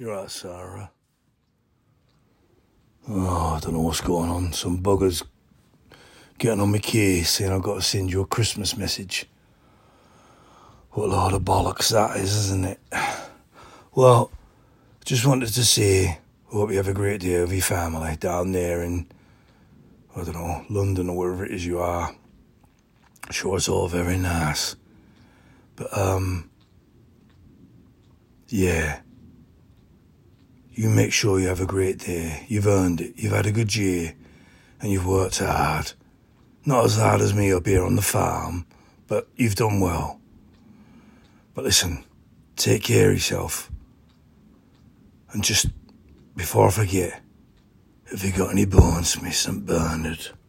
You're right, Sarah. Oh, I don't know what's going on. Some bugger's getting on my case saying I've got to send you a Christmas message. What a load of bollocks that is, isn't it? Well, just wanted to say, hope you have a great day with your family down there in, I don't know, London or wherever it is you are. Sure, it's all very nice. But, yeah. You make sure you have a great day. You've earned it. You've had a good year. And you've worked hard. Not as hard as me up here on the farm, but you've done well. But listen, take care of yourself. And just, before I forget, have you got any bones for me, St. Bernard?